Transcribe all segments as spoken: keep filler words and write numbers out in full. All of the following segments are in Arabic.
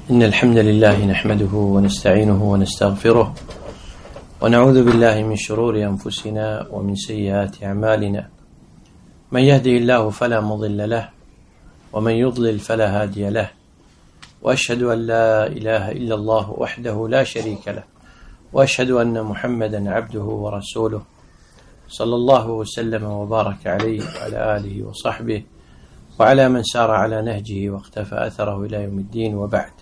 إن الحمد لله نحمده ونستعينه ونستغفره ونعوذ بالله من شرور أنفسنا ومن سيئات أعمالنا. من يهده الله فلا مضل له ومن يضلل فلا هادي له، وأشهد أن لا إله إلا الله وحده لا شريك له، وأشهد أن محمدا عبده ورسوله صلى الله وسلم وبارك عليه وعلى آله وصحبه وعلى من سار على نهجه واقتفى أثره إلى يوم الدين، وبعد.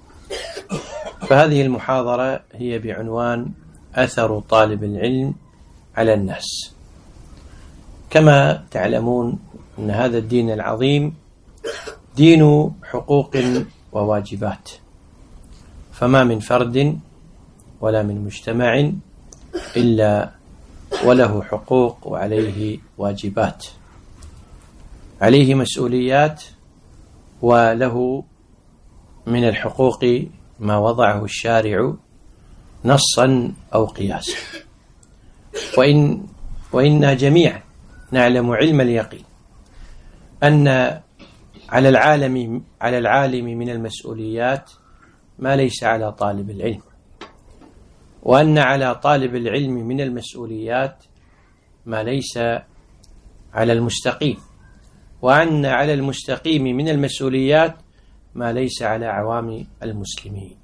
فهذه المحاضرة هي بعنوان أثر طالب العلم على الناس. كما تعلمون أن هذا الدين العظيم دين حقوق وواجبات، فما من فرد ولا من مجتمع إلا وله حقوق وعليه واجبات، عليه مسؤوليات، وله من الحقوق ما وضعه الشارع نصا أو قياسا. وإن وإنا جميعا نعلم علم اليقين أن على العالم على العالم من المسؤوليات ما ليس على طالب العلم، وأن على طالب العلم من المسؤوليات ما ليس على المستقيم، وأن على المستقيم من المسؤوليات ما ليس على عوام المسلمين.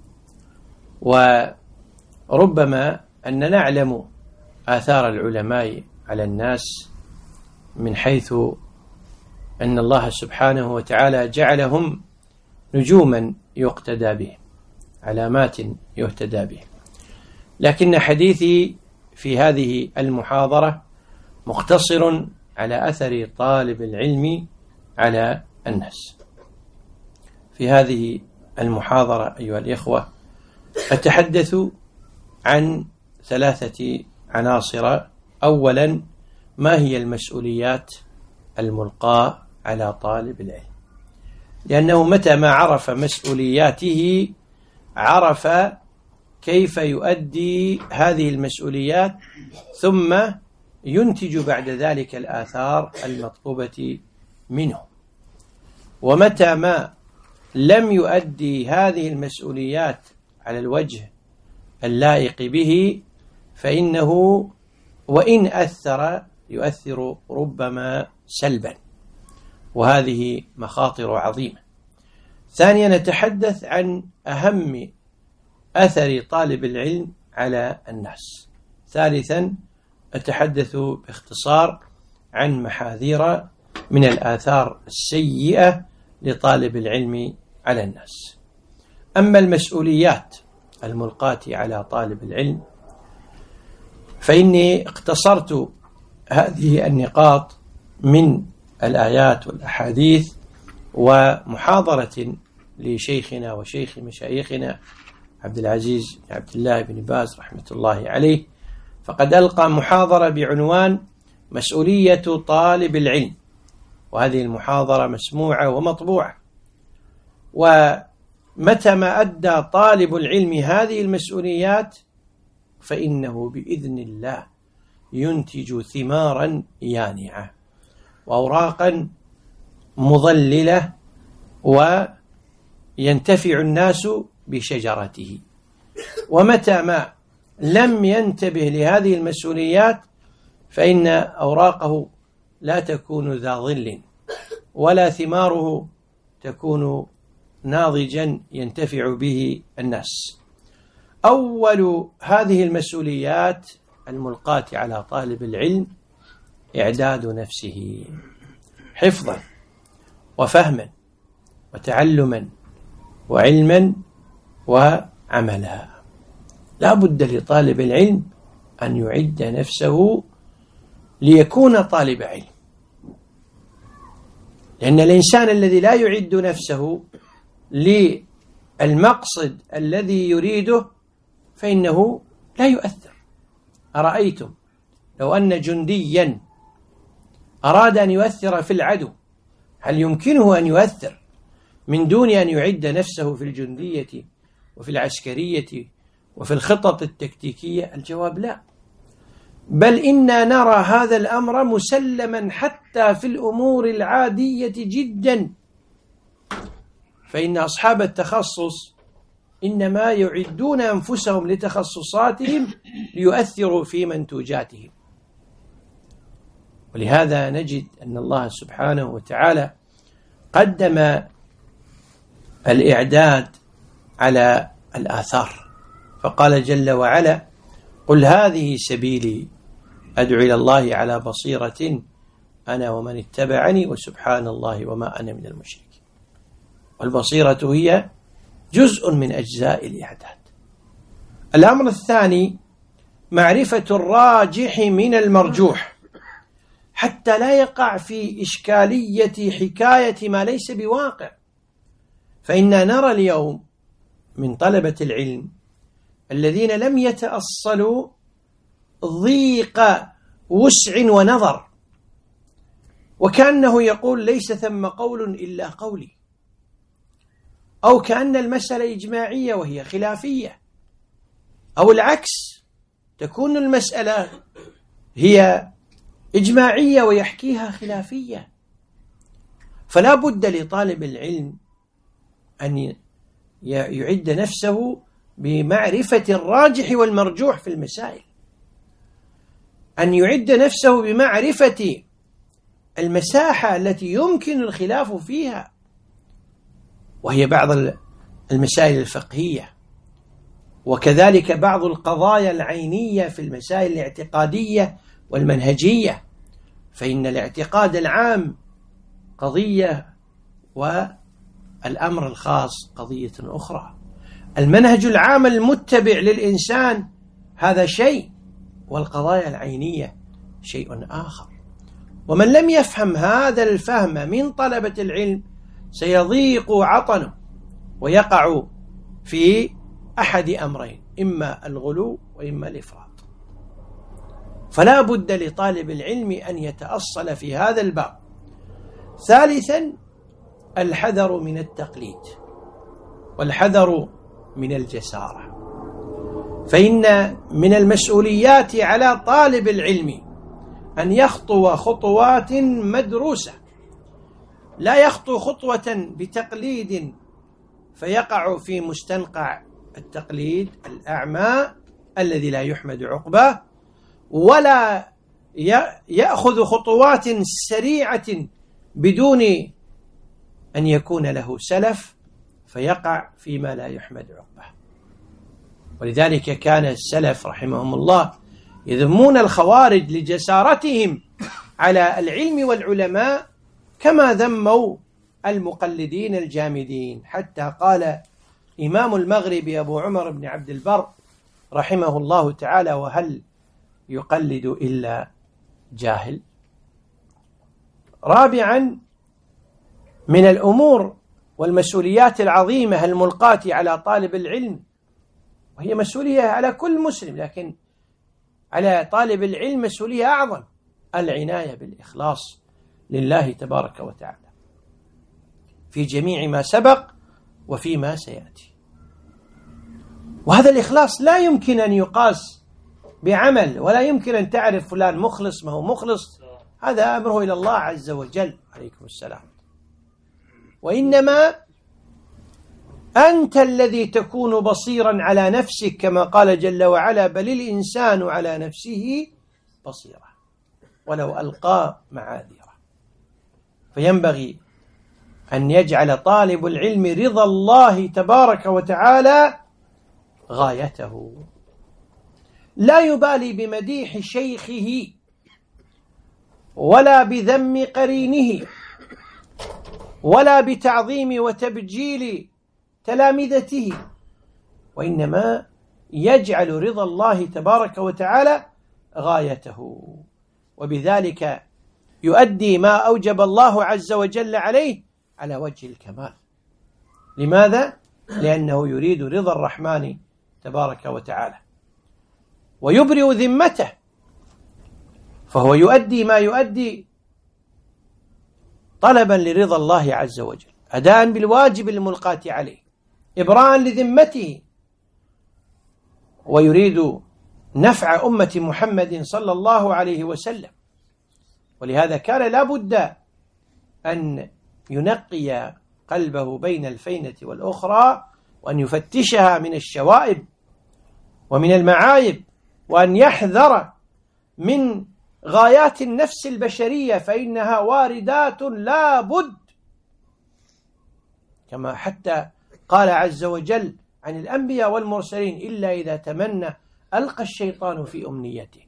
وربما أن نعلم آثار العلماء على الناس من حيث أن الله سبحانه وتعالى جعلهم نجوما يقتدى بهم، علامات يهتدى بهم. لكن حديثي في هذه المحاضرة مقتصر على أثر طالب العلم على الناس. في هذه المحاضرة أيها الإخوة أتحدث عن ثلاثة عناصر. أولا، ما هي المسؤوليات الملقاة على طالب العلم؟ لأنه متى ما عرف مسؤولياته عرف كيف يؤدي هذه المسؤوليات، ثم ينتج بعد ذلك الآثار المطلوبة منه. ومتى ما لم يؤدي هذه المسؤوليات على الوجه اللائق به فإنه وإن أثر يؤثر ربما سلبا، وهذه مخاطر عظيمة. ثانيا، نتحدث عن أهم أثر طالب العلم على الناس. ثالثا، أتحدث باختصار عن محاذير من الآثار السيئة لطالب العلم على الناس. أما المسؤوليات الملقاة على طالب العلم فإني اقتصرت هذه النقاط من الآيات والأحاديث ومحاضرة لشيخنا وشيخ مشايخنا عبد العزيز بن عبد الله بن باز رحمة الله عليه، فقد ألقى محاضرة بعنوان مسؤولية طالب العلم، وهذه المحاضرة مسموعة ومطبوعة. ومتى ما أدى طالب العلم هذه المسؤوليات فإنه بإذن الله ينتج ثمارا يانعة وأوراقا مظللة، وينتفع الناس بشجرته. ومتى ما لم ينتبه لهذه المسؤوليات فإن أوراقه لا تكون ذا ظل، ولا ثماره تكون ناضجا ينتفع به الناس. أول هذه المسؤوليات الملقاة على طالب العلم إعداد نفسه حفظا وفهما وتعلما وعلما وعملا. لا بد لطالب العلم أن يعد نفسه ليكون طالب علم، لأن الإنسان الذي لا يعد نفسه للمقصد الذي يريده فإنه لا يؤثر. أرأيتم لو أن جنديا أراد أن يؤثر في العدو، هل يمكنه أن يؤثر من دون أن يعد نفسه في الجندية وفي العسكرية وفي الخطط التكتيكية؟ الجواب لا. بل إنا نرى هذا الأمر مسلما حتى في الأمور العادية جدا، فإن أصحاب التخصص إنما يعدون أنفسهم لتخصصاتهم ليؤثروا في منتوجاتهم. ولهذا نجد أن الله سبحانه وتعالى قدم الإعداد على الآثار، فقال جل وعلا: قل هذه سبيلي أدعو إلى الله على بصيرة أنا ومن اتبعني وسبحان الله وما أنا من المشركين. والبصيرة هي جزء من أجزاء الإعداد. الأمر الثاني معرفة الراجح من المرجوح حتى لا يقع في إشكالية حكاية ما ليس بواقع. فإننا نرى اليوم من طلبة العلم الذين لم يتأصلوا ضيق وسع ونظر، وكأنه يقول ليس ثم قول إلا قولي، أو كأن المسألة إجماعية وهي خلافية، أو العكس، تكون المسألة هي إجماعية ويحكيها خلافية. فلا بد لطالب العلم أن يعد نفسه بمعرفة الراجح والمرجوح في المسائل، أن يعد نفسه بمعرفة المساحة التي يمكن الخلاف فيها، وهي بعض المسائل الفقهية، وكذلك بعض القضايا العينية في المسائل الاعتقادية والمنهجية. فإن الاعتقاد العام قضية والأمر الخاص قضية أخرى. المنهج العام المتبع للإنسان هذا شيء، والقضايا العينية شيء آخر. ومن لم يفهم هذا الفهم من طلبة العلم سيضيق عطنه ويقع في أحد أمرين: إما الغلو وإما الإفراط. فلا بد لطالب العلم أن يتأصل في هذا الباب. ثالثا الحذر من التقليد والحذر من الجسارة. فإن من المسؤوليات على طالب العلم أن يخطو خطوات مدروسة، لا يخطو خطوة بتقليد فيقع في مستنقع التقليد الأعمى الذي لا يحمد عقباه، ولا يأخذ خطوات سريعة بدون أن يكون له سلف فيقع فيما لا يحمد عقباه. ولذلك كان السلف رحمهم الله يذمون الخوارج لجسارتهم على العلم والعلماء، كما ذموا المقلدين الجامدين. حتى قال إمام المغرب أبو عمر بن عبد البر رحمه الله تعالى: وهل يقلد إلا جاهل؟ رابعا من الأمور والمسؤوليات العظيمة الملقاة على طالب العلم، وهي مسؤولية على كل مسلم، لكن على طالب العلم مسؤولية أعظم: العناية بالإخلاص لله تبارك وتعالى في جميع ما سبق وفيما سيأتي. وهذا الإخلاص لا يمكن أن يقاس بعمل، ولا يمكن أن تعرف فلان مخلص ما هو مخلص، هذا أمره إلى الله عز وجل. عليكم السلام. وإنما أنت الذي تكون بصيرا على نفسك، كما قال جل وعلا: بل الإنسان على نفسه بصيرة ولو ألقى معاذيره. فينبغي أن يجعل طالب العلم رضا الله تبارك وتعالى غايته، لا يبالي بمديح شيخه ولا بذم قرينه ولا بتعظيم وتبجيل تلامذته، وإنما يجعل رضا الله تبارك وتعالى غايته، وبذلك يؤدي ما أوجب الله عز وجل عليه على وجه الكمال. لماذا؟ لأنه يريد رضا الرحمن تبارك وتعالى ويبرئ ذمته، فهو يؤدي ما يؤدي طلبا لرضا الله عز وجل، أداء بالواجب الملقاة عليه، إبراء لذمته، ويريد نفع أمة محمد صلى الله عليه وسلم. ولهذا كان لا بد أن ينقي قلبه بين الفينة والأخرى، وأن يفتشها من الشوائب ومن المعايب، وأن يحذر من غايات النفس البشرية، فإنها واردات لا بد، كما حتى قال عز وجل عن الأنبياء والمرسلين: إلا إذا تمنى ألقى الشيطان في أمنيته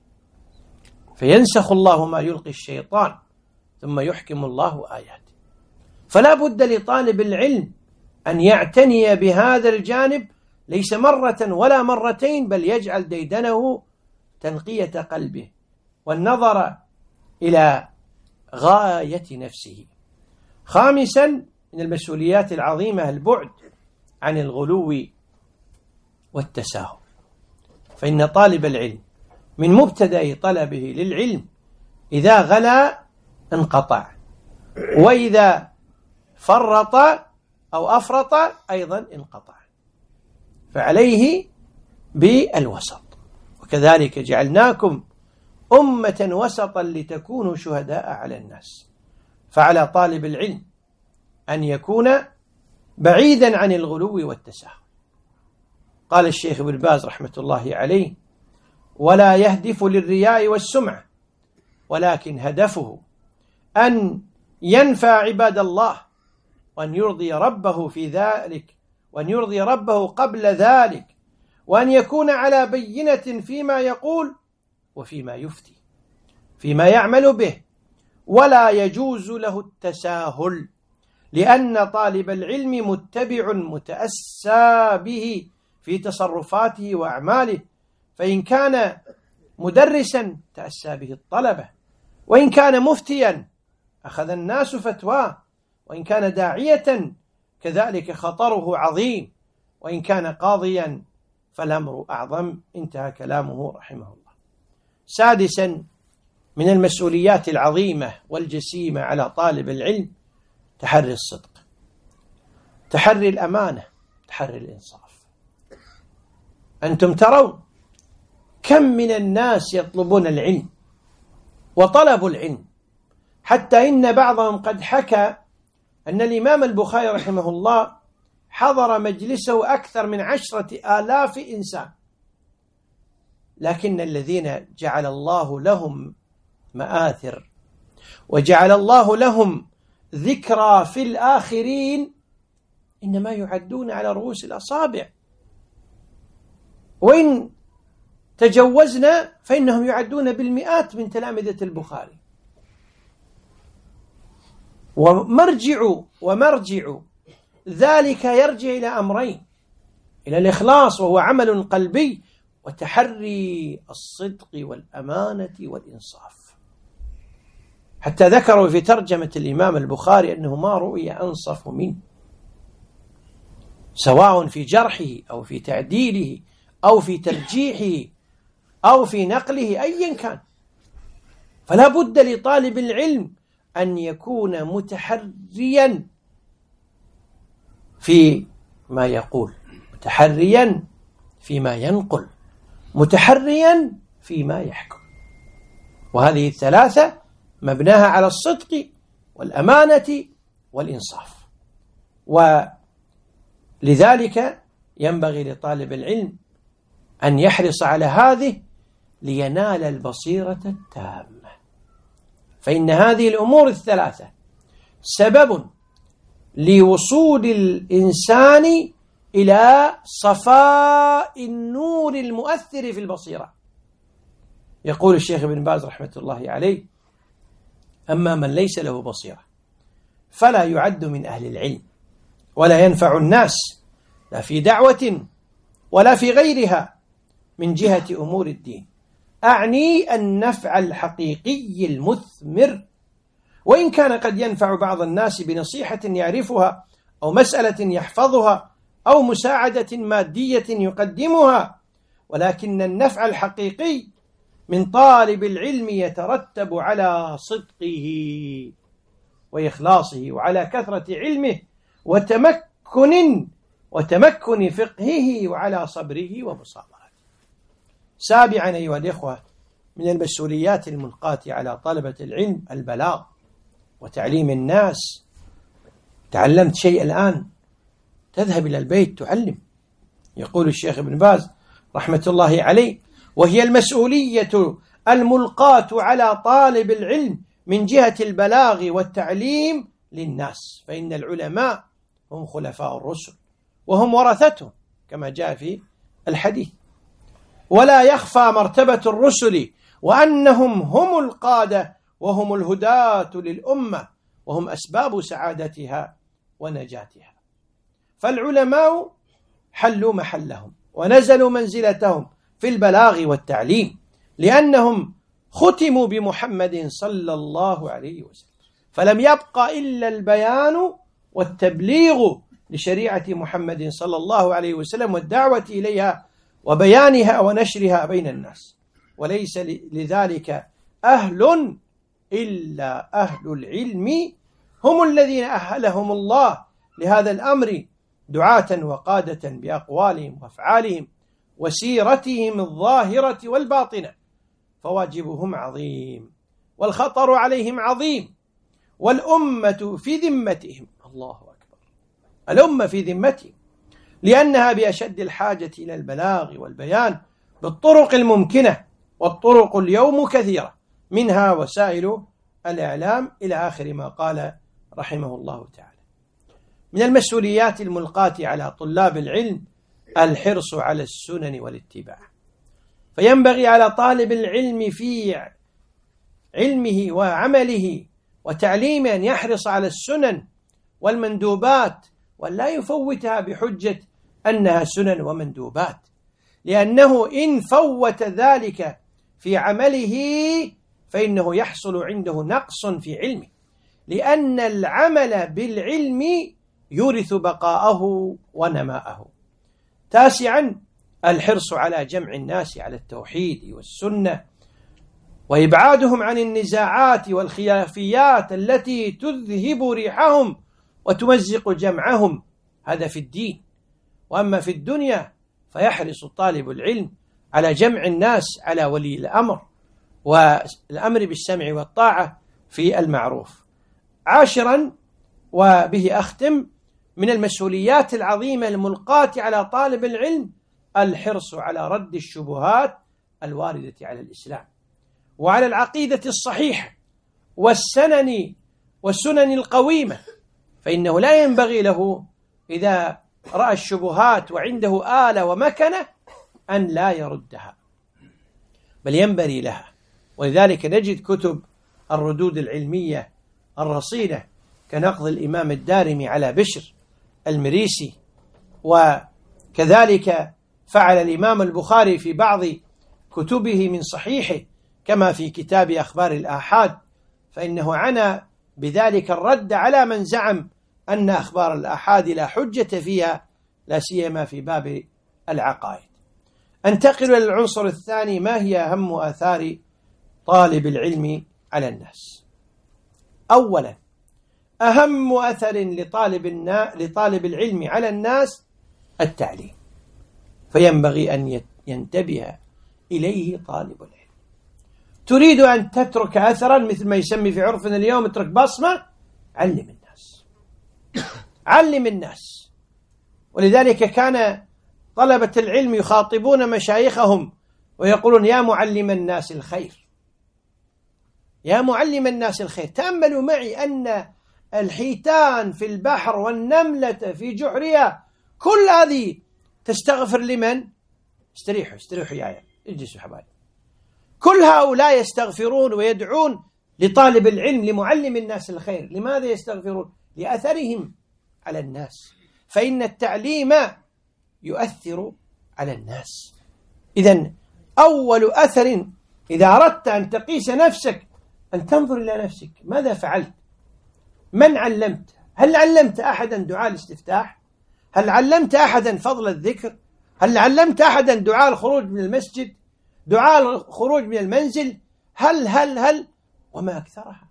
فينسخ الله ما يلقي الشيطان ثم يحكم الله آياته. فلا بد لطالب العلم أن يعتني بهذا الجانب، ليس مرة ولا مرتين، بل يجعل ديدنه تنقية قلبه والنظر إلى غاية نفسه. خامسا، من المسؤوليات العظيمة البعد عن الغلو والتساهل، فإن طالب العلم من مبتدأ طلبه للعلم إذا غلا انقطع، وإذا فرط أو أفرط أيضا انقطع، فعليه بالوسط. وكذلك جعلناكم أمة وسطا لتكونوا شهداء على الناس، فعلى طالب العلم أن يكون بعيدا عن الغلو والتساهل. قال الشيخ ابن باز رحمة الله عليه: ولا يهدف للرياء والسمعة، ولكن هدفه أن ينفع عباد الله، وأن يرضي ربه في ذلك، وأن يرضي ربه قبل ذلك، وأن يكون على بينة فيما يقول وفيما يفتي، فيما يعمل به، ولا يجوز له التساهل، لأن طالب العلم متبع متأسى به في تصرفاته وأعماله، فإن كان مدرسا تأسى به الطلبة، وإن كان مفتيا أخذ الناس فتواه، وإن كان داعية كذلك خطره عظيم، وإن كان قاضيا فالأمر أعظم. انتهى كلامه رحمه الله. سادسا، من المسؤوليات العظيمة والجسيمة على طالب العلم تحري الصدق، تحري الأمانة، تحري الإنصاف. أنتم ترون كم من الناس يطلبون العلم وطلبوا العلم، حتى إن بعضهم قد حكى أن الإمام البخاري رحمه الله حضر مجلسه أكثر من عشرة آلاف إنسان، لكن الذين جعل الله لهم مآثر وجعل الله لهم ذكرى في الآخرين إنما يعدون على رؤوس الأصابع، وإن تجوزنا فإنهم يعدون بالمئات من تلامذة البخاري. ومرجع ومرجع ذلك يرجع إلى أمرين: إلى الإخلاص وهو عمل قلبي، وتحري الصدق والأمانة والإنصاف. حتى ذكروا في ترجمة الإمام البخاري أنه ما رؤي أنصف منه، سواء في جرحه أو في تعديله أو في ترجيحه أو في نقله، أيا كان. فلا بد لطالب العلم أن يكون متحريا في ما يقول، متحريا فيما ينقل، متحريا فيما يحكم. وهذه الثلاثة مبناها على الصدق والأمانة والإنصاف. ولذلك ينبغي لطالب العلم أن يحرص على هذه لينال البصيرة التامة، فإن هذه الأمور الثلاثة سبب لوصول الإنسان إلى صفاء النور المؤثر في البصيرة. يقول الشيخ ابن باز رحمة الله عليه: أما من ليس له بصيرة فلا يعد من أهل العلم، ولا ينفع الناس لا في دعوة ولا في غيرها من جهة أمور الدين، أعني النفع الحقيقي المثمر، وإن كان قد ينفع بعض الناس بنصيحة يعرفها أو مسألة يحفظها أو مساعدة مادية يقدمها، ولكن النفع الحقيقي من طالب العلم يترتب على صدقه وإخلاصه، وعلى كثرة علمه وتمكن وتمكن فقهه، وعلى صبره ومصابرته. سابعا أيها الإخوة، من المسؤوليات الملقاة على طلبة العلم البلاغ وتعليم الناس، تعلمت شيء الآن تذهب إلى البيت تعلم. يقول الشيخ ابن باز رحمة الله عليه: وهي المسؤولية الملقاة على طالب العلم من جهة البلاغ والتعليم للناس، فإن العلماء هم خلفاء الرسل وهم ورثتهم كما جاء في الحديث. ولا يخفى مرتبة الرسل وأنهم هم القادة وهم الهداة للأمة وهم أسباب سعادتها ونجاتها. فالعلماء حلوا محلهم ونزلوا منزلتهم في البلاغ والتعليم، لأنهم ختموا بمحمد صلى الله عليه وسلم، فلم يبق إلا البيان والتبليغ لشريعة محمد صلى الله عليه وسلم والدعوة إليها وبيانها ونشرها بين الناس، وليس لذلك أهل إلا أهل العلم، هم الذين أهلهم الله لهذا الأمر دعاة وقادة بأقوالهم وأفعالهم وسيرتهم الظاهرة والباطنة، فواجبهم عظيم والخطر عليهم عظيم، والأمة في ذمتهم. الله أكبر، الأمة في ذمتهم، لأنها بأشد الحاجة إلى البلاغ والبيان بالطرق الممكنة، والطرق اليوم كثيرة، منها وسائل الإعلام إلى آخر ما قال رحمه الله تعالى. من المسؤوليات الملقاة على طلاب العلم الحرص على السنن والاتباع، فينبغي على طالب العلم في علمه وعمله وتعليمه أن يحرص على السنن والمندوبات ولا يفوتها بحجة أنها سنن ومندوبات، لأنه إن فوت ذلك في عمله فإنه يحصل عنده نقص في علمه، لأن العمل بالعلم يورث بقاءه ونماءه. تاسعا الحرص على جمع الناس على التوحيد والسنة وإبعادهم عن النزاعات والخلافيات التي تذهب ريحهم وتمزق جمعهم، هذا في الدين. وأما في الدنيا فيحرص طالب العلم على جمع الناس على ولي الأمر والأمر بالسمع والطاعة في المعروف. عاشرا وبه أختم، من المسؤوليات العظيمة الملقاة على طالب العلم الحرص على رد الشبهات الواردة على الإسلام وعلى العقيدة الصحيحة والسنن والسنن القويمة، فإنه لا ينبغي له إذا رأى الشبهات وعنده آلة ومكنة أن لا يردها، بل ينبغي لها. ولذلك نجد كتب الردود العلمية الرصينة كنقض الإمام الدارمي على بشر المريسي، وكذلك فعل الإمام البخاري في بعض كتبه من صحيحه كما في كتاب أخبار الآحاد، فإنه عنى بذلك الرد على من زعم أن أخبار الآحاد لا حجة فيها، لا سيما في باب العقائد. أنتقل إلى العنصر الثاني، ما هي أهم آثار طالب العلم على الناس؟ أولا، أهم أثر لطالب, النا... لطالب العلم على الناس التعليم، فينبغي أن ينتبه إليه طالب العلم. تريد أن تترك أثرا مثل ما يسمي في عرفنا اليوم اترك بصمة، علم الناس علم الناس. ولذلك كان طلبة العلم يخاطبون مشايخهم ويقولون: يا معلم الناس الخير، يا معلم الناس الخير. تأملوا معي أن الحيتان في البحر والنملة في جحرها كل هذه تستغفر لمن؟ استريحوا استريحوا يا عيال، اجلسوا حبايب. كل هؤلاء يستغفرون ويدعون لطالب العلم لمعلم الناس الخير. لماذا يستغفرون؟ لأثرهم على الناس، فإن التعليم يؤثر على الناس. إذن أول أثر إذا أردت أن تقيس نفسك أن تنظر إلى نفسك، ماذا فعلت؟ من علمت؟ هل علمت أحدا دعاء الاستفتاح؟ هل علمت أحدا فضل الذكر؟ هل علمت أحدا دعاء الخروج من المسجد؟ دعاء الخروج من المنزل؟ هل هل هل وما أكثرها.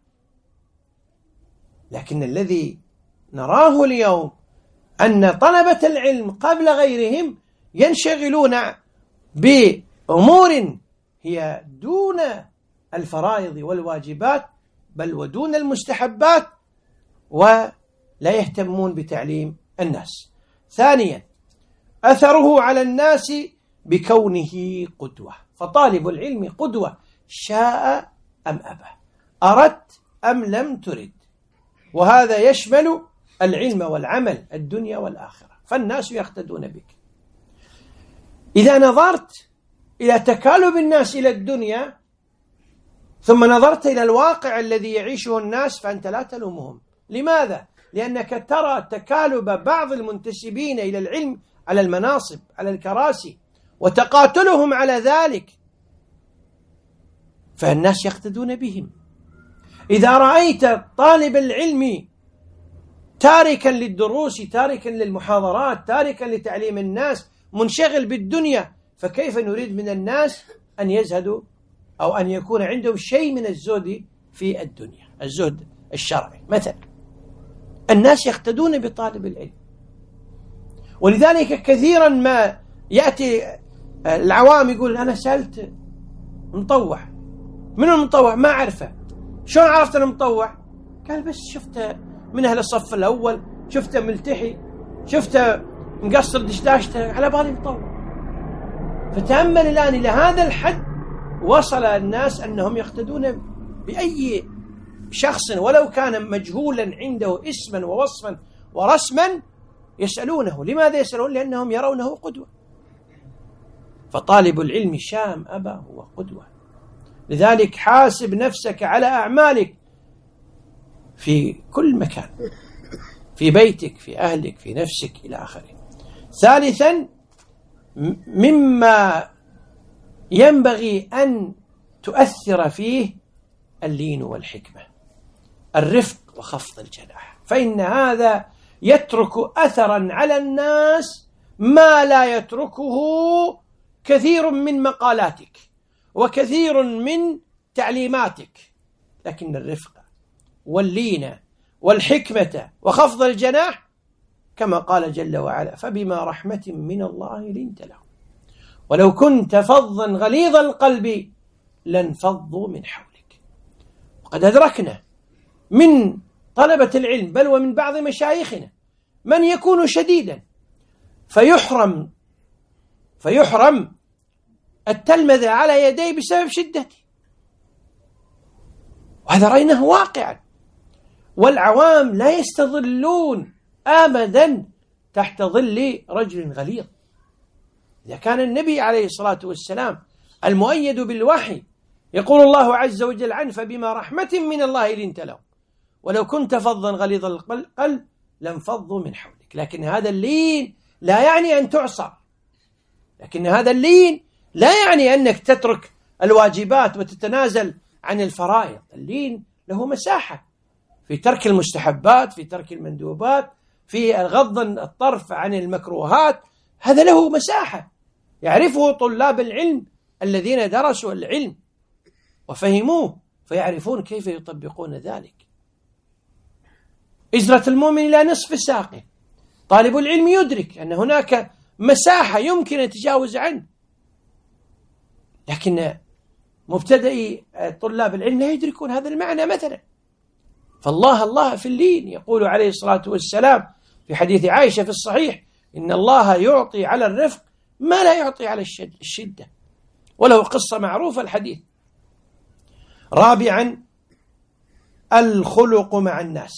لكن الذي نراه اليوم أن طلبة العلم قبل غيرهم ينشغلون بأمور هي دون الفرائض والواجبات، بل ودون المستحبات، لا يهتمون بتعليم الناس. ثانيا، أثره على الناس بكونه قدوة، فطالب العلم قدوة شاء أم أبى، أردت أم لم ترد، وهذا يشمل العلم والعمل، الدنيا والآخرة، فالناس يقتدون بك. إذا نظرت إلى تكالب الناس إلى الدنيا ثم نظرت إلى الواقع الذي يعيشه الناس فأنت لا تلومهم. لماذا؟ لأنك ترى تكالب بعض المنتسبين إلى العلم على المناصب، على الكراسي، وتقاتلهم على ذلك، فالناس يقتدون بهم. إذا رأيت طالب العلم تاركا للدروس، تاركا للمحاضرات، تاركا لتعليم الناس، منشغل بالدنيا، فكيف نريد من الناس أن يزهدوا أو أن يكون عندهم شيء من الزهد في الدنيا، الزهد الشرعي مثلا؟ الناس يقتدون بطالب العلم. ولذلك كثيرا ما يأتي العوام يقول أنا سألت مطوع، من المطوع؟ ما أعرفه. شلون عرفت أنه مطوع؟ قال بس شفته من أهل الصف الأول، شفته ملتحي، شفته مقصر دشداشته، على بالي مطوع. فتأمل الآن إلى هذا الحد وصل الناس أنهم يقتدون بأي شخص ولو كان مجهولا عنده اسما ووصفا ورسما يسألونه. لماذا يسألون؟ لأنهم يرونه قدوة. فطالب العلم شام أبا هو قدوة. لذلك حاسب نفسك على أعمالك في كل مكان، في بيتك، في أهلك، في نفسك، إلى آخره. ثالثا، مما ينبغي أن تؤثر فيه اللين والحكمة، الرفق وخفض الجناح، فإن هذا يترك أثرا على الناس ما لا يتركه كثير من مقالاتك وكثير من تعليماتك. لكن الرفق واللين والحكمة وخفض الجناح كما قال جل وعلا: فبما رحمة من الله لنت لهم ولو كنت فظا غليظ القلب لانفضوا من حولك. وقد أدركنا من طلبة العلم بل ومن بعض مشايخنا من يكون شديدا فيحرم فيحرم التلمذة على يديه بسبب شدته، وهذا رأيناه واقعا. والعوام لا يستظلون أبدا تحت ظل رجل غليظ. إذا كان النبي عليه الصلاة والسلام المؤيد بالوحي يقول الله عز وجل عنه: فبما رحمة من الله لنت لهم ولو كنت فظا غليظ القلب لانفضوا من حولك. لكن هذا اللين لا يعني أن تعصى، لكن هذا اللين لا يعني أنك تترك الواجبات وتتنازل عن الفرائض. اللين له مساحة في ترك المستحبات، في ترك المندوبات، في غض الطرف عن المكروهات. هذا له مساحة يعرفه طلاب العلم الذين درسوا العلم وفهموه فيعرفون كيف يطبقون ذلك. إزرة المؤمن إلى نصف ساقه. طالب العلم يدرك أن هناك مساحة يمكن أن يتجاوز عنه، لكن مبتدئي طلاب العلم لا يدركون هذا المعنى مثلا. فالله الله في اللين. يقول عليه الصلاة والسلام في حديث عائشة في الصحيح: إن الله يعطي على الرفق ما لا يعطي على الشدة، وله قصة معروفة الحديث. رابعا، الخلق مع الناس،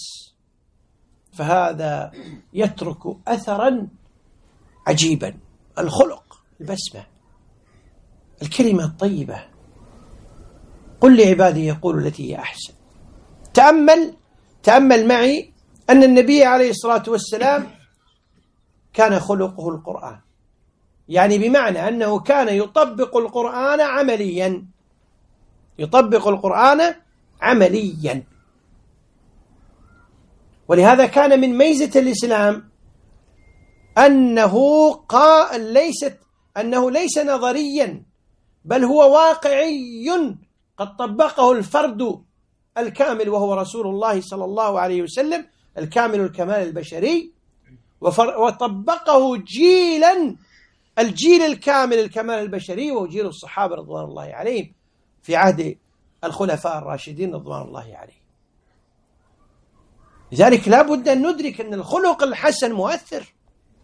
فهذا يترك أثرا عجيبا. الخلق، البسمة، الكلمة الطيبة، قل لعبادي يقول التي هي أحسن. تأمل تأمل معي أن النبي عليه الصلاة والسلام كان خلقه القرآن، يعني بمعنى أنه كان يطبق القرآن عمليا، يطبق القرآن عمليا. ولهذا كان من ميزة الإسلام أنه قال ليست أنه ليس نظريا بل هو واقعي قد طبقه الفرد الكامل وهو رسول الله صلى الله عليه وسلم، الكامل الكمال البشري، وطبقه جيلا، الجيل الكامل الكمال البشري وهو جيل الصحابة رضوان الله عليهم في عهد الخلفاء الراشدين رضوان الله عليهم. لذلك لا بد أن ندرك أن الخلق الحسن مؤثر.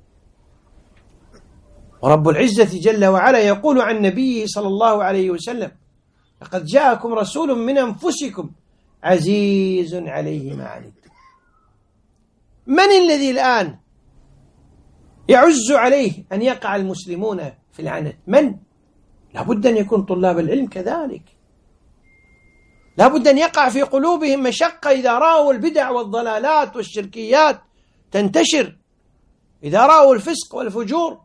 ورب العزة جل وعلا يقول عن نبيه صلى الله عليه وسلم: لقد جاءكم رسول من أنفسكم عزيز عليه ما عنتم. من الذي الآن يعز عليه أن يقع المسلمون في العنت؟ من؟ لا بد أن يكون طلاب العلم كذلك، لا بد أن يقع في قلوبهم مشقة إذا رأوا البدع والضلالات والشركيات تنتشر، إذا رأوا الفسق والفجور،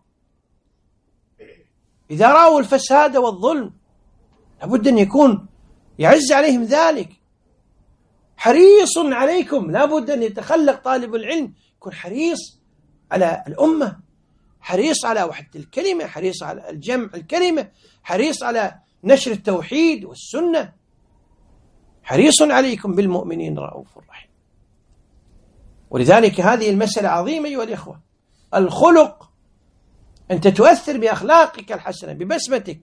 إذا رأوا الفساد والظلم، لا بد أن يكون يعز عليهم ذلك. حريص عليكم، لا بد أن يتخلق طالب العلم، يكون حريص على الأمة، حريص على وحدة الكلمة، حريص على الجمع الكلمة، حريص على نشر التوحيد والسنة. حريص عليكم بالمؤمنين رؤوف رحيم. ولذلك هذه المسألة عظيمة أيها الإخوة. الخلق، أنت تؤثر بأخلاقك الحسنة ببسمتك.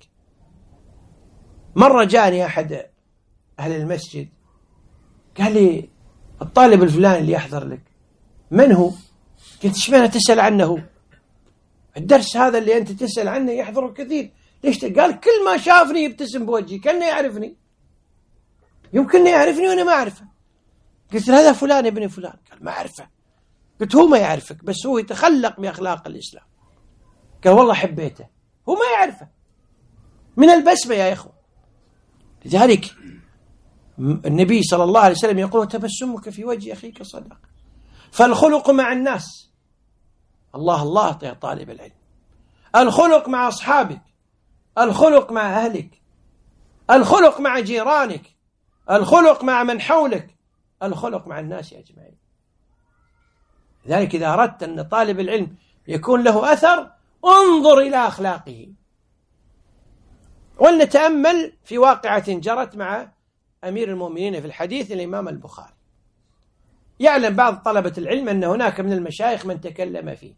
مرة جاني أحد أهل المسجد قال لي: الطالب الفلاني اللي يحضر لك من هو؟ قلت: ايش معنى تسأل عنه؟ الدرس هذا اللي أنت تسأل عنه يحضره كثير، ليش؟ قال: كل ما شافني يبتسم بوجهي كأنه يعرفني. يمكن يعرفني وأنا ما أعرفه. قلت له: هذا فلان ابن فلان. قال: ما أعرفه. قلت: هو ما يعرفك، بس هو يتخلق بأخلاق الإسلام. قال: والله حبيته. هو ما يعرفه من البسمة يا إخوة. لذلك النبي صلى الله عليه وسلم يقول: تبسمك في وجه أخيك صدقة. فالخلق مع الناس، الله الله يا طالب العلم، الخلق مع أصحابك، الخلق مع أهلك، الخلق مع جيرانك، الخلق مع من حولك، الخلق مع الناس أجمعين. لذلك إذا أردت أن طالب العلم يكون له أثر، انظر إلى أخلاقه. ولنتأمل في واقعة جرت مع أمير المؤمنين في الحديث الإمام البخاري. يعلم بعض طلبة العلم أن هناك من المشايخ من تكلم فيه،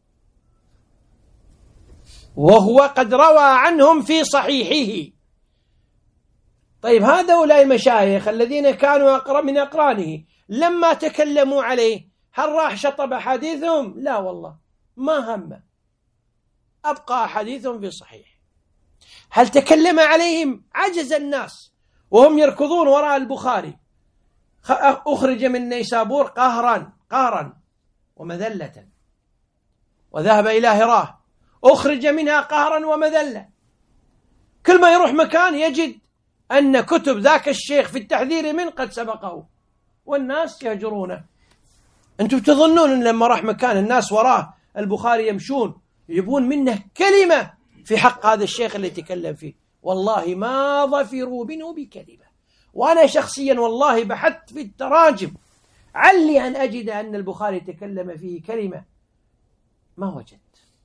وهو قد روى عنهم في صحيحه. طيب هؤلاء المشايخ الذين كانوا أقرب من أقرانه لما تكلموا عليه هل راح شطب حديثهم؟ لا والله، ما هم، أبقى حديثهم في صحيح. هل تكلم عليهم؟ عجز الناس وهم يركضون وراء البخاري. أخرج من نيسابور قهرا قهرا ومذلة، وذهب إلى هراه أخرج منها قهرا ومذلة. كل ما يروح مكان يجد أن كتب ذاك الشيخ في التحذير من قد سبقه، والناس يهجرونه. أنتم تظنون أن لما راح مكان الناس وراه البخاري يمشون يجيبون منه كلمة في حق هذا الشيخ اللي تكلم فيه؟ والله ما ظفروا منه بكلمة. وأنا شخصيا والله بحثت في التراجم علي أن أجد أن البخاري تكلم فيه كلمة، ما وجدت.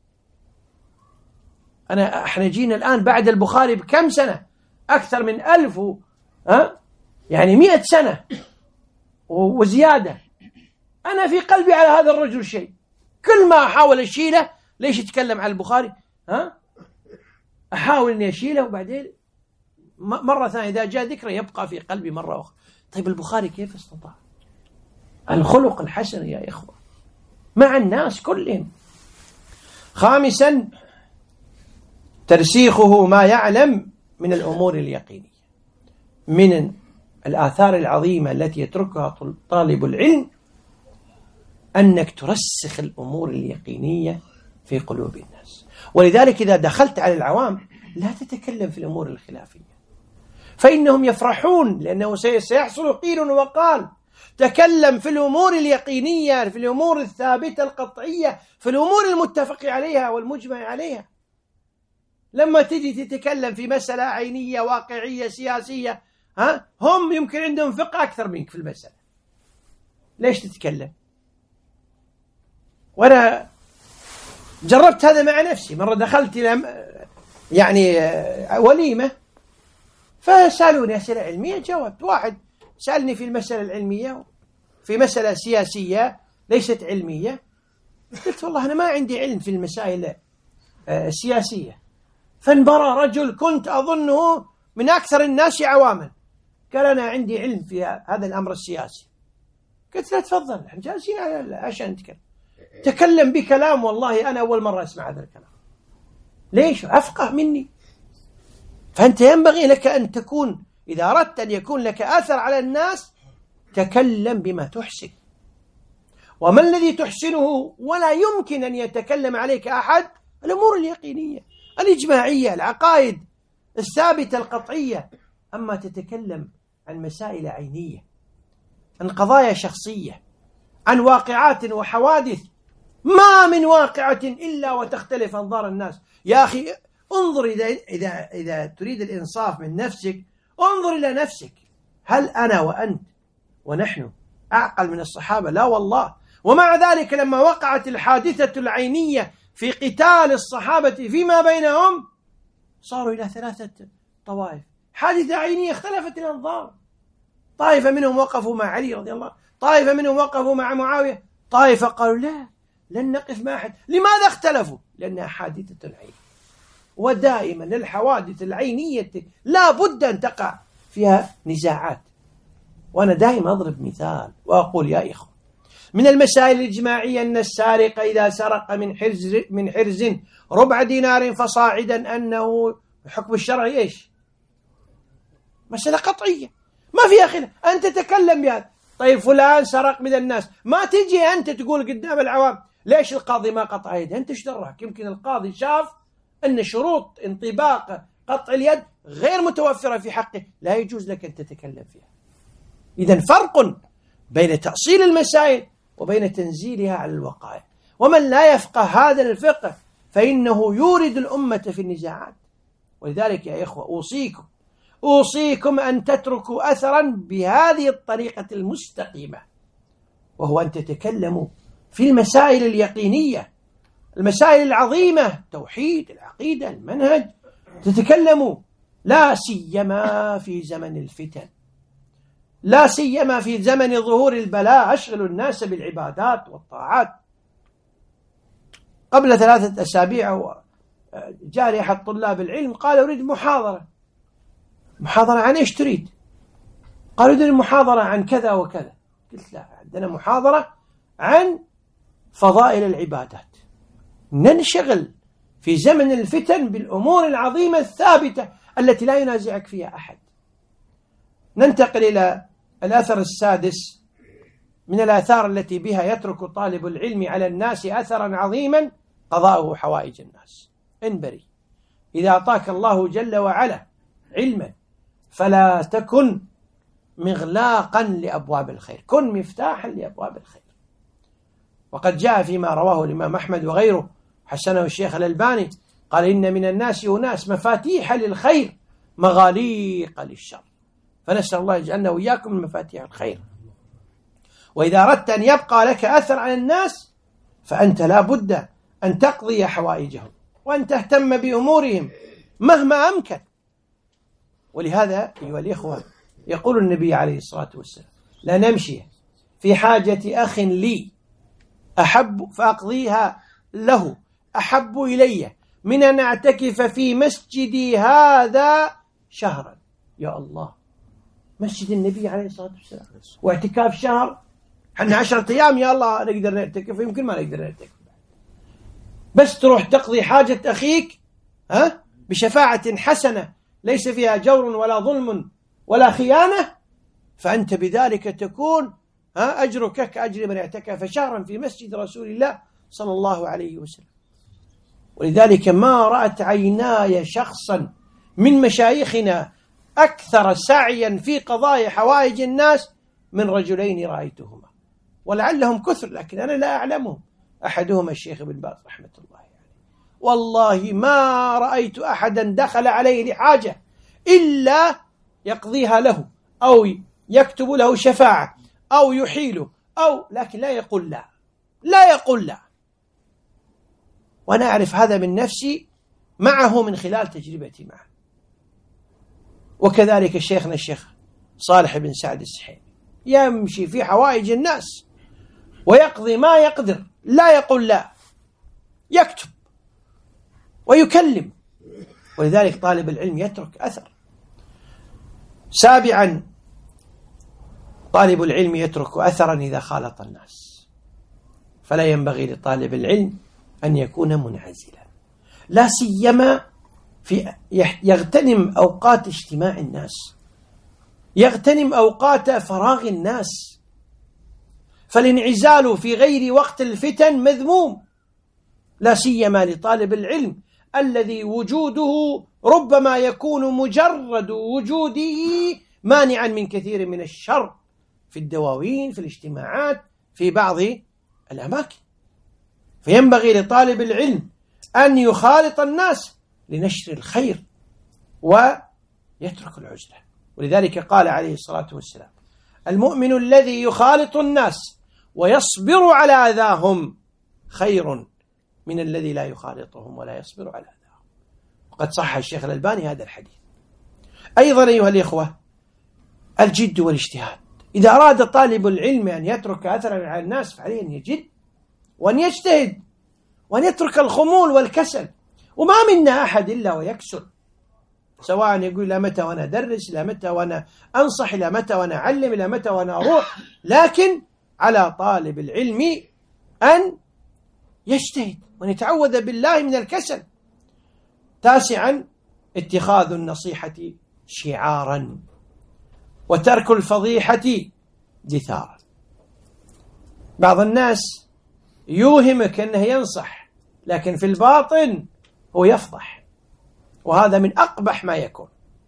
أنا إحنا جينا الآن بعد البخاري بكم سنة؟ أكثر من ألف و... ها؟ يعني مئة سنة وزيادة. أنا في قلبي على هذا الرجل شيء، كل ما أحاول أشيله. ليش يتكلم عن البخاري؟ ها؟ أحاول أني أشيله وبعدين مرة ثانية إذا جاء ذكره يبقى في قلبي مرة أخرى. طيب البخاري كيف استطاع؟ الخلق الحسن يا إخوة مع الناس كلهم. خامسا ترسيخه ما يعلم من الأمور اليقينية. من الآثار العظيمة التي يتركها طالب العلم أنك ترسخ الأمور اليقينية في قلوب الناس. ولذلك إذا دخلت على العوام لا تتكلم في الأمور الخلافية، فإنهم يفرحون لأنه سيحصل قيل وقال. تكلم في الأمور اليقينية، في الأمور الثابتة القطعية، في الأمور المتفق عليها والمجمع عليها. لما تجي تتكلم في مسألة عينية واقعية سياسية، ها هم يمكن عندهم فقه أكثر منك في المسألة، ليش تتكلم؟ وأنا جربت هذا مع نفسي. مرة دخلت إلى يعني وليمة فسألوني أسئلة علمية، جاوبت. واحد سألني في المسألة العلمية في مسألة سياسية ليست علمية، قلت والله أنا ما عندي علم في المسائل السياسية. فانبرى رجل كنت أظنه من أكثر الناس عواما، قال أنا عندي علم في هذا الأمر السياسي. قلت له تفضل، احنا جالسين عشان نتكلم. تكلم بكلام والله أنا أول مرة أسمع هذا الكلام. ليش؟ أفقه مني. فأنت ينبغي لك أن تكون، إذا أردت أن يكون لك أثر على الناس، تكلم بما تحسن. وما الذي تحسنه ولا يمكن أن يتكلم عليك أحد؟ الأمور اليقينية الإجماعية، العقائد الثابتة القطعية. أما تتكلم عن مسائل عينية، عن قضايا شخصية، عن واقعات وحوادث، ما من واقعة إلا وتختلف أنظار الناس. يا أخي انظر، إذا, إذا, إذا تريد الإنصاف من نفسك انظر إلى نفسك. هل أنا وأنت ونحن أعقل من الصحابة؟ لا والله. ومع ذلك لما وقعت الحادثة العينية في قتال الصحابة فيما بينهم صاروا إلى ثلاثة طوائف. حادثة عينية اختلفت الأنظار، طائفة منهم وقفوا مع علي رضي الله، طائفة منهم وقفوا مع معاوية، طائفة قالوا لا لن نقف مع أحد. لماذا اختلفوا؟ لأنها حادثة عينية. ودائما الحوادث العينية لا بد أن تقع فيها نزاعات. وأنا دائما أضرب مثال وأقول يا إخوة، من المسائل الإجماعية أن السارق إذا سرق من حرز من حرز ربع دينار فصاعدا أنه حكم الشرعي إيش؟ مسألة قطعية ما فيها خلاف. أنت تتكلم بهذا. طيب فلان سرق من الناس، ما تجي أنت تقول قدام العوام ليش القاضي ما قطع يده؟ أنت ايش دراك؟ يمكن القاضي شاف أن شروط انطباق قطع اليد غير متوفرة في حقه، لا يجوز لك أن تتكلم فيها. إذن فرق بين تأصيل المسائل وبين تنزيلها على الوقائع. ومن لا يفقه هذا الفقه فإنه يورد الأمة في النزاعات. ولذلك يا إخوة أوصيكم أوصيكم أن تتركوا أثرا بهذه الطريقة المستقيمة، وهو أن تتكلموا في المسائل اليقينية، المسائل العظيمة، توحيد، العقيدة، المنهج. تتكلموا لا سيما في زمن الفتن، لا سيما في زمن ظهور البلاء. أشغلوا الناس بالعبادات والطاعات. قبل ثلاثة أسابيع جاء أحد طلاب العلم قال أريد محاضرة. محاضرة عن إيش تريد؟ قالوا أريد محاضرة عن كذا وكذا. قلت لا، عندنا محاضرة عن فضائل العبادات. ننشغل في زمن الفتن بالأمور العظيمة الثابتة التي لا ينازعك فيها أحد. ننتقل إلى الأثر السادس من الآثار التي بها يترك طالب العلم على الناس أثرا عظيما: قضاءه حوائج الناس. انبري، إذا أعطاك الله جل وعلا علما فلا تكن مغلاقا لأبواب الخير، كن مفتاحا لأبواب الخير. وقد جاء فيما رواه الإمام أحمد وغيره، حسنه الشيخ الألباني، قال إن من الناس أناس مفاتيح للخير مغاليق للشر. فنسأل الله يجعلنا وإياكم من مفاتيح الخير. وإذا أردت أن يبقى لك أثر على الناس فأنت لا بد أن تقضي حوائجهم وأن تهتم بأمورهم مهما أمكن. ولهذا أيها الإخوة يقول النبي عليه الصلاة والسلام: لا نمشي في حاجة أخ لي أحب فأقضيها له أحب إلي من أن أعتكف في مسجدي هذا شهرا. يا الله، مسجد النبي عليه الصلاة والسلام واعتكاف شهر. حنا عشرة أيام يا الله نقدر نعتكف، يمكن ما نقدر نعتكف، بس تروح تقضي حاجة أخيك ها بشفاعة حسنة ليس فيها جور ولا ظلم ولا خيانة، فأنت بذلك تكون ها أجرك كأجر من اعتكف شهرا في مسجد رسول الله صلى الله عليه وسلم. ولذلك ما رأت عيناي شخصا من مشايخنا أكثر سعيا في قضاء حوائج الناس من رجلين رأيتهما، ولعلهم كثر لكن أنا لا أعلمهم. أحدهما الشيخ ابن باز رحمة الله عليه، والله ما رأيت أحدا دخل عليه لحاجة إلا يقضيها له أو يكتب له شفاعة أو يحيله أو لكن لا يقول لا، لا يقول لا. وأنا أعرف هذا من نفسي معه من خلال تجربتي معه. وكذلك شيخنا الشيخ صالح بن سعد السحيمي يمشي في حوائج الناس ويقضي ما يقدر، لا يقول لا، يكتب ويكلم. ولذلك طالب العلم يترك أثر. سابعا طالب العلم يترك أثرا إذا خالط الناس، فلا ينبغي لطالب العلم أن يكون منعزلا، لا سيما في يغتنم أوقات اجتماع الناس، يغتنم أوقات فراغ الناس، فالانعزال في غير وقت الفتن مذموم، لا سيما لطالب العلم الذي وجوده ربما يكون مجرد وجوده مانعا من كثير من الشر في الدواوين، في الاجتماعات، في بعض الأماكن. فينبغي لطالب العلم أن يخالط الناس لنشر الخير ويترك العزلة. ولذلك قال عليه الصلاة والسلام: المؤمن الذي يخالط الناس ويصبر على أذاهم خير من الذي لا يخالطهم ولا يصبر على أذاهم. وقد صح الشيخ الألباني هذا الحديث. أيضا أيها الإخوة، الجد والاجتهاد. إذا أراد طالب العلم أن يترك أثرا على الناس فعليه أن يجد وأن يجتهد وأن يترك الخمول والكسل. وما منا أحد إلا ويكسل، سواء يقول لا متى وأنا أدرس، لا متى وأنا أنصح، لا متى وأنا أعلم، لا متى وأنا أروح، لكن على طالب العلم أن يجتهد وأن يتعوذ بالله من الكسل. تاسعا، اتخاذ النصيحة شعارا وترك الفضيحة دثارا. بعض الناس يوهمك أنه ينصح، لكن في الباطن هو يفضح، وهذا من أقبح ما يكون.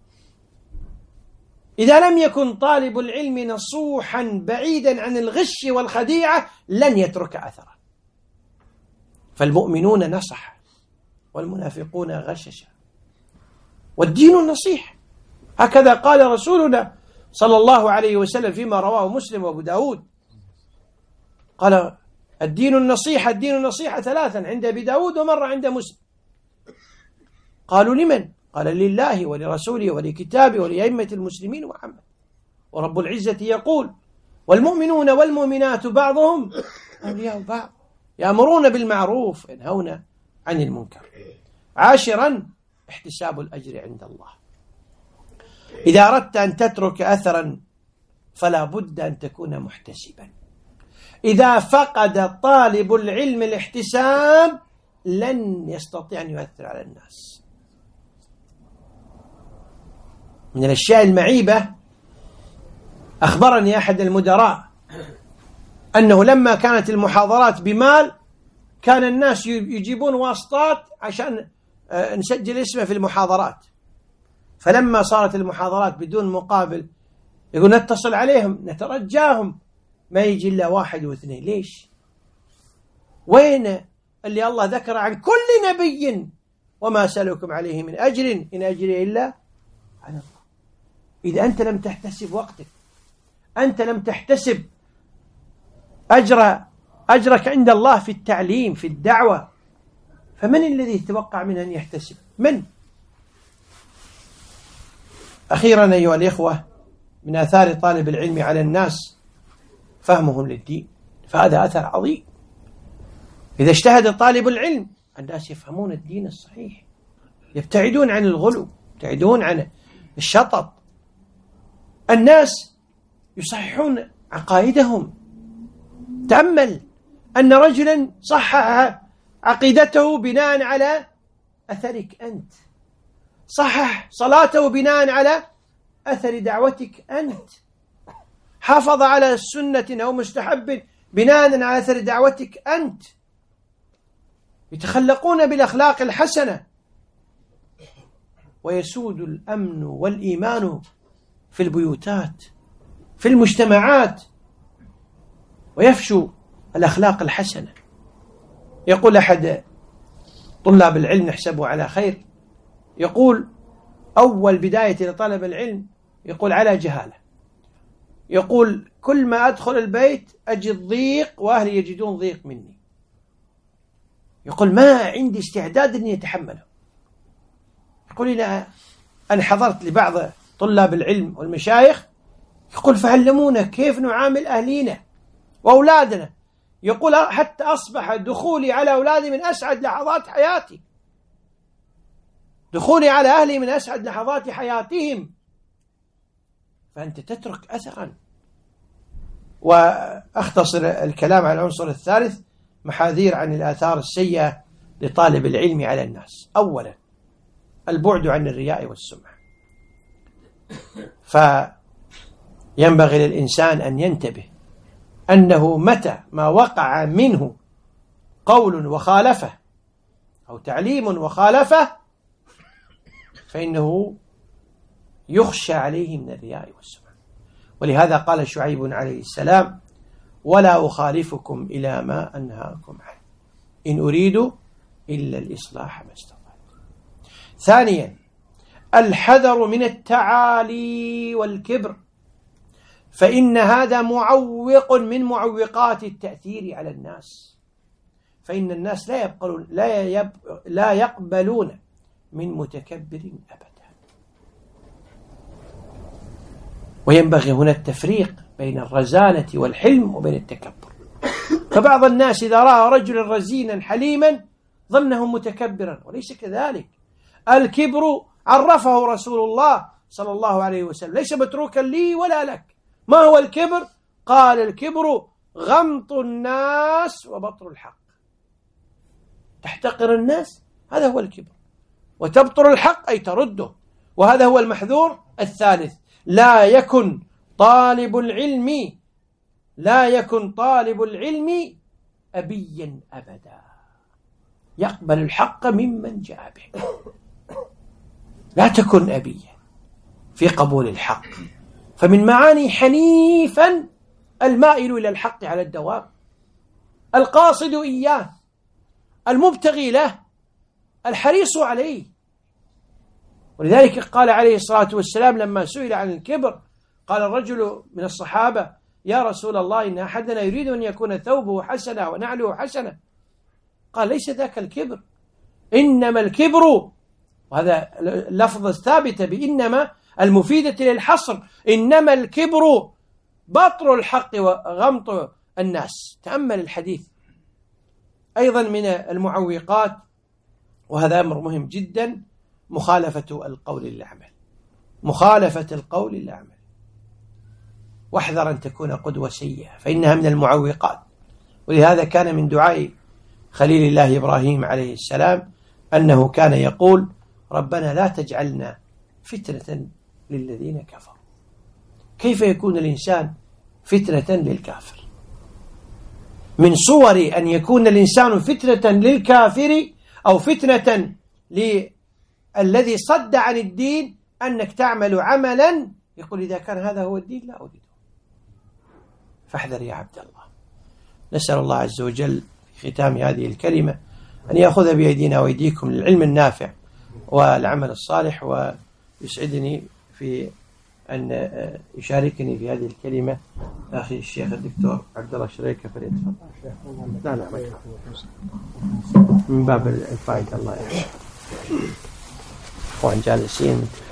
إذا لم يكن طالب العلم نصوحا بعيدا عن الغش والخديعة لن يترك أثرا. فالمؤمنون نصح والمنافقون غششا، والدين النصيح. هكذا قال رسولنا صلى الله عليه وسلم فيما رواه مسلم وابو داود، قال: الدين النصيحة، الدين النصيحة ثلاثا، عند أبي داود ومرة عند مسلم. قالوا: لمن؟ قال: لله ولرسوله ولكتابه ولأئمة المسلمين ومحمد. ورب العزة يقول: والمؤمنون والمؤمنات بعضهم أولياء بعض يأمرون بالمعروف وينهون عن المنكر. عاشرا، احتساب الأجر عند الله. إذا أردت أن تترك أثرا فلا بد أن تكون محتسبا. إذا فقد طالب العلم الاحتساب لن يستطيع أن يؤثر على الناس. من الأشياء المعيبة، أخبرني أحد المدراء أنه لما كانت المحاضرات بمال كان الناس يجيبون واسطات عشان نسجل اسمه في المحاضرات، فلما صارت المحاضرات بدون مقابل يقول نتصل عليهم نترجاهم ما يجي إلا واحد واثنين. ليش؟ وين اللي الله ذكر عن كل نبي وما سألكم عليه من أجر إن أجري إلا على الله. إذا أنت لم تحتسب وقتك، أنت لم تحتسب أجر أجرك عند الله في التعليم في الدعوة، فمن الذي يتوقع منه أن يحتسب؟ من؟ أخيرا أيها الإخوة، من آثار طالب العلم على الناس فهمهم للدين، فهذا أثر عظيم. إذا اجتهد طالب العلم الناس يفهمون الدين الصحيح، يبتعدون عن الغلو، يبتعدون عن الشطط، الناس يصححون عقائدهم. تأمل أن رجلا صحح عقيدته بناء على أثرك أنت، صحح صلاته بناء على أثر دعوتك أنت، حافظ على سنة أو مستحب بناء على أثر دعوتك أنت. يتخلقون بالأخلاق الحسنة ويسود الأمن والإيمان في البيوتات في المجتمعات، ويفشو الأخلاق الحسنة. يقول أحد طلاب العلم نحسبه على خير، يقول: أول بداية لطلب العلم يقول على جهالة، يقول كل ما أدخل البيت أجد ضيق وأهلي يجدون ضيق مني، يقول ما عندي استعداد أن يتحمله. يقول إذا أنا حضرت لبعض طلاب العلم والمشايخ يقول فعلمونا كيف نعامل أهلينا وأولادنا، يقول حتى أصبح دخولي على أولادي من أسعد لحظات حياتي، دخولي على أهلي من أسعد لحظات حياتهم. فأنت تترك أثرا وأختصر الكلام على العنصر الثالث: محاذير عن الآثار السيئة لطالب العلم على الناس. أولا، البعد عن الرياء والسمعة، فينبغي للإنسان أن ينتبه أنه متى ما وقع منه قول وخالفه أو تعليم وخالفه فإنه يخشى عليه من الرياء والسمعة. ولهذا قال شعيب عليه السلام: ولا أخالفكم إلى ما أنهاكم عنه إن أريد إلا الإصلاح ما استطعت. ثانيا، الحذر من التعالي والكبر، فإن هذا معوق من معوقات التأثير على الناس، فإن الناس لا يقبلون لا, يب لا يقبلون من متكبر أبدا. وينبغي هنا التفريق بين الرزانة والحلم وبين التكبر. فبعض الناس إذا رأى رجلا رزينا حليما ظنه متكبرا، وليس كذلك. الكبر عرفه رسول الله صلى الله عليه وسلم: ليس متروكا لي ولا لك. ما هو الكبر؟ قال: الكبر غمط الناس وبطر الحق. تحتقر الناس، هذا هو الكبر، وتبطر الحق أي ترده، وهذا هو المحذور الثالث. لا يكن طالب العلم لا يكن طالب العلم أبيا أبدا، يقبل الحق ممن جاء به. لا تكن أبيا في قبول الحق، فمن معاني حنيفا المائل إلى الحق على الدوام، القاصد إياه، المبتغي له، الحريص عليه. ولذلك قال عليه الصلاة والسلام لما سئل عن الكبر، قال الرجل من الصحابة: يا رسول الله، إن أحدنا يريد أن يكون ثوبه حسنا ونعله حسنا. قال: ليس ذاك الكبر، إنما الكبر، وهذا اللفظ الثابت بإنما المفيدة للحصر، إنما الكبر بطر الحق وغمط الناس. تأمل الحديث. أيضا من المعوقات، وهذا أمر مهم جدا، مخالفة القول للعمل، مخالفة القول للعمل. واحذر أن تكون قدوة سيئة، فإنها من المعوقات. ولهذا كان من دعاء خليل الله إبراهيم عليه السلام أنه كان يقول: ربنا لا تجعلنا فتنة للذين كفروا. كيف يكون الإنسان فتنة للكافر؟ من صور أن يكون الإنسان فتنة للكافر أو فتنة للذي صد عن الدين أنك تعمل عملا يقول: إذا كان هذا هو الدين لا أريده. فاحذر يا عبد الله. نسأل الله عز وجل في ختام هذه الكلمة أن يأخذ بأيدينا وأيديكم للعلم النافع والعمل الصالح، ويسعدني في أن يشاركني في هذه الكلمة أخي الشيخ الدكتور عبد الله شريكة، فليتفضل. لا لا من باب الفائدة. الله يحفظك. أخوان جالسين.